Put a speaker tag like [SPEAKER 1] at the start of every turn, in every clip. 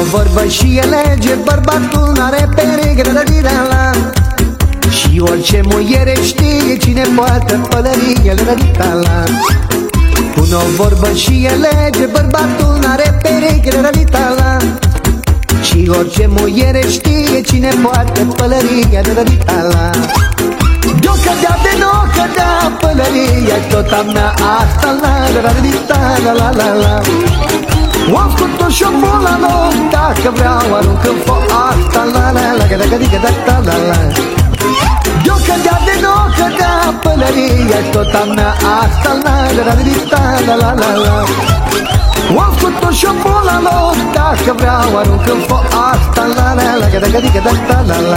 [SPEAKER 1] vorbă și e lege, bărbatul n-are pereche, la. Și orice muiere știe cine poartă pălărie, la. Pun o vorbă și e lege, bărbatul n-are pereche, la. Și orice muiere știe cine poartă pălărie, la. De-o cădea de n-o cădea pălăria, tot a mea asta, la. O-am scurt-o și-o pun la loc, dacă vreau arunc în foc asta, la. De-o cădea de n-o cădea pălăria, tot a mea asta, la. O-am scurt-o și-o pun la loc, dacă vreau arunc în foc asta, la.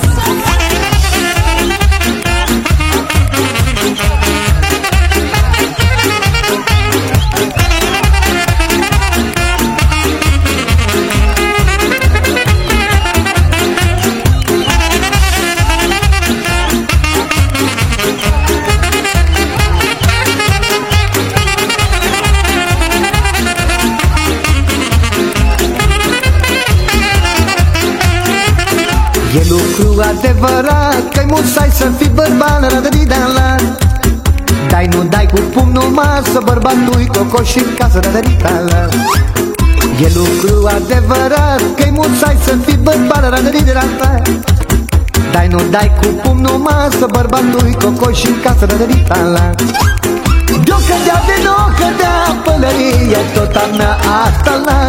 [SPEAKER 1] E lucru adevărat că-i musai să fii bărbat, la. Dai, nu dai cu pumnul masă, bărbatul-i cocoș în casă, la. E lucru adevărat că-i musai să fii bărbat, la. Dai, nu dai cu pumnul masă, bărbatul-i cocoș în casă, la. De-o cădea de n-o cădea pălăria, tot a mea asta,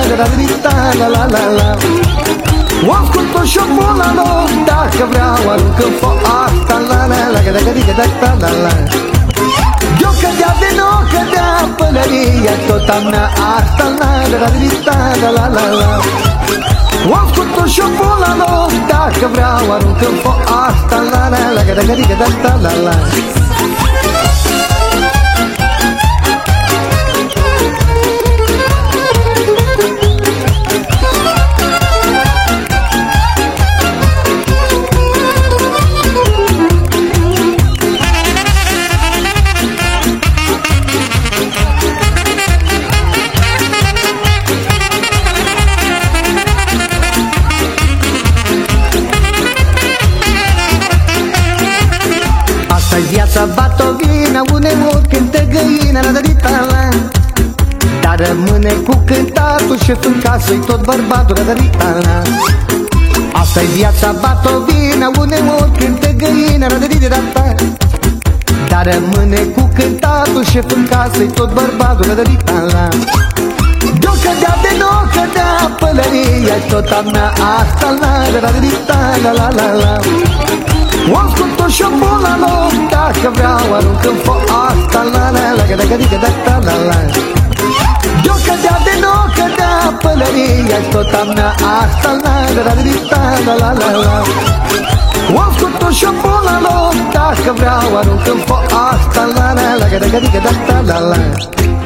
[SPEAKER 1] la. O-am scurt-o și-o pun la loc, dacă vreau arunc în foc asta, la. De-o cădea de n-o cădea pălăria, tot a mea asta, la. O-am scurt-o și-o pun la loc, dacă vreau arunc în foc asta, la. Asta-i viața batovină, uneori cântă găina, la. Dar rămâne cu cântatul, șef în casă-i tot bărbatul, la. Asta-i viața batovină, uneori cântă găina, la. Dar rămâne cu cântatul, șef în casă-i tot bărbatul, la. De-o cădea de n-o cădea pălăria, tot a mea asta, la. O-am scurt-o și-o pun la loc, dacă vreau arunc în foc asta, la. De-o cădea de n-o cădea pălăria, tot a mea asta, la. O-am scurt-o și-o pun la loc, dacă vreau arunc în foc asta, la.